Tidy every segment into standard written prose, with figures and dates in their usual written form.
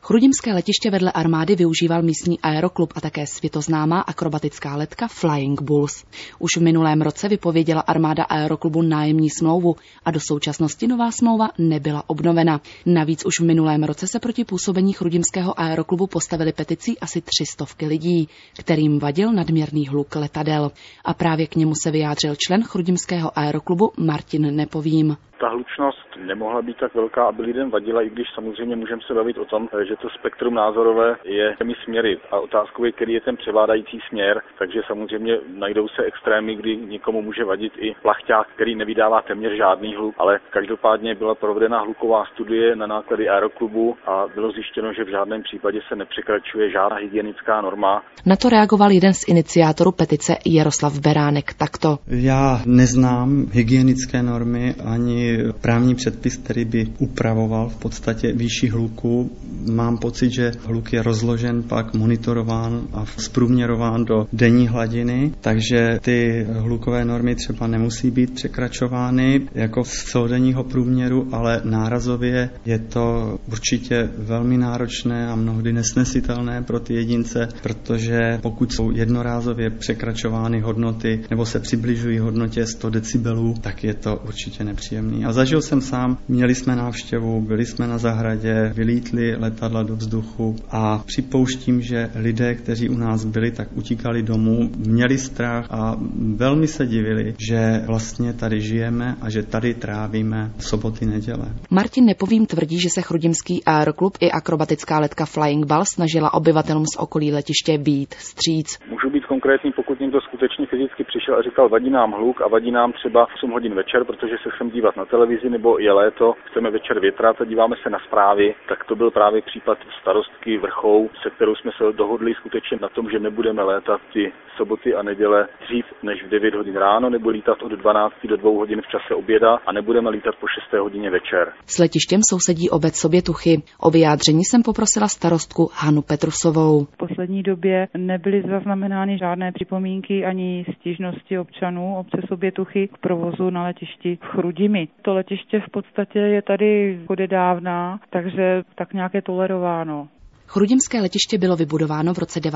Chrudimské letiště vedle armády využíval místní aeroklub a také světoznámá akrobatická letka Flying Bulls. Už v minulém roce vypověděla armáda aeroklubu nájemní smlouvu a do současnosti nová smlouva nebyla obnovena. Navíc už v minulém roce se proti působení chrudimského aeroklubu postavili peticí asi 300 lidí, kterým vadil nadměrný hluk letadel. A právě k němu se vyjádřil člen chrudimského aeroklubu Martin Nepovím. Ta hlučnost nemohla být tak velká, aby lidem vadila, i když samozřejmě můžeme se bavit o tom, že to spektrum názorové je těmi směry a otázkou je, který je ten převládající směr, takže samozřejmě najdou se extrémy, kdy někomu může vadit i plachťák, který nevydává téměř žádný hluk, ale každopádně byla provedena hluková studie na náklady aeroklubu a bylo zjištěno, že v žádném případě se nepřekračuje žádná hygienická norma. Na to reagoval jeden z iniciátorů petice Jaroslav Beránek takto. Já neznám hygienické normy ani právní předpis, který by upravoval v podstatě výši hluku. Mám pocit, že hluk je rozložen, pak monitorován a zprůměrován do denní hladiny, takže ty hlukové normy třeba nemusí být překračovány jako z celodenního průměru, ale nárazově je to určitě velmi náročné a mnohdy nesnesitelné pro ty jedince, protože pokud jsou jednorázově překračovány hodnoty nebo se přibližují hodnotě 100 decibelů, tak je to určitě nepříjemné. A zažil jsem sám, měli jsme návštěvu, byli jsme na zahradě, vylítli letadla do vzduchu a připouštím, že lidé, kteří u nás byli, tak utíkali domů, měli strach a velmi se divili, že vlastně tady žijeme a že tady trávíme soboty, neděle. Martin Nepovím tvrdí, že se chrudimský aeroklub i akrobatická letka Flying Ball snažila obyvatelům z okolí letiště vyjít vstříc. Můžu být konkrétní, pokud někdo skutečně fyzicky přišel a říkal, vadí nám hluk a vadí nám třeba 8 hodin večer, protože se chceme dívat na televizi, nebo je léto, chceme večer větrat a díváme se na zprávy, tak to byl právě případ starostky Vrchou, se kterou jsme se dohodli skutečně na tom, že nebudeme létat ty soboty a neděle dřív než v 9 hodin ráno, nebo lítat od 12 do 2 hodin v čase oběda a nebudeme lítat po 6 hodině večer. S letištěm sousedí obec Sobětuchy. O vyjádření jsem poprosila starostku Hanu Petrusovou. V poslední době nebyly zaznamenány žádné připomínky ani stížnosti občanů obce Sobětuchy k provozu na letišti v Chrudimi. To letiště v podstatě je tady odedávna, takže tak nějak je tolerováno. Chrudimské letiště bylo vybudováno v roce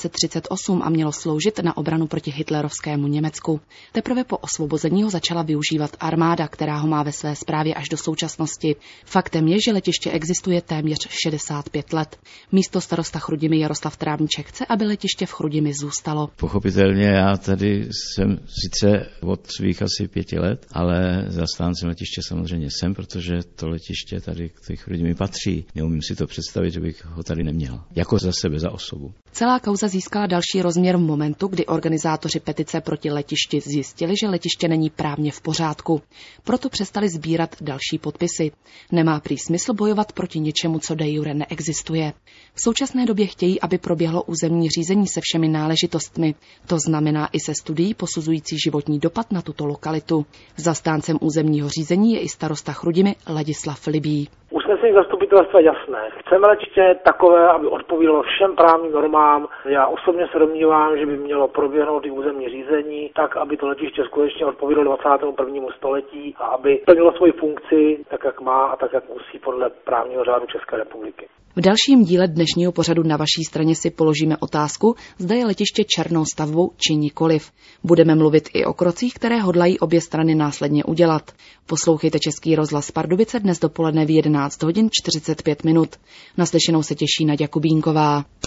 1938 a mělo sloužit na obranu proti hitlerovskému Německu. Teprve po osvobození ho začala využívat armáda, která ho má ve své správě až do současnosti. Faktem je, že letiště existuje téměř 65 let. Místo starosta Chrudimi Jaroslav Trávníček chce, aby letiště v Chrudimi zůstalo. Pochopitelně já tady jsem sice od svých asi 5 let, ale zastáncem letiště samozřejmě jsem, protože to letiště tady k Chrudimi patří. Neumím si to představit, že bych ho tady neměl. Jako za sebe, za osobu. Celá kauza získala další rozměr v momentu, kdy organizátoři petice proti letišti zjistili, že letiště není právně v pořádku. Proto přestali sbírat další podpisy. Nemá prý smysl bojovat proti něčemu, co de jure neexistuje. V současné době chtějí, aby proběhlo územní řízení se všemi náležitostmi. To znamená i se studií posuzující životní dopad na tuto lokalitu. Zastáncem územního řízení je i starosta Chrudimi Ladislav Libý. Usnesení zastupitelstva jasné. Chceme letiště takové, aby odpovídalo všem právním normám. Já osobně se domnívám, že by mělo proběhnout i územní řízení, tak aby to letiště skutečně odpovídalo 21. století a aby plnilo svoji funkci tak, jak má a tak, jak musí podle právního řádu České republiky. V dalším díle dnešního pořadu Na vaší straně si položíme otázku, zda je letiště černou stavbou či nikoliv. Budeme mluvit i o krocích, které hodlají obě strany následně udělat. Poslouchejte Český rozhlas Pardubice dnes dopoledne v 11 hodin 45 minut. Naslyšenou se těší Naďa Kubínková.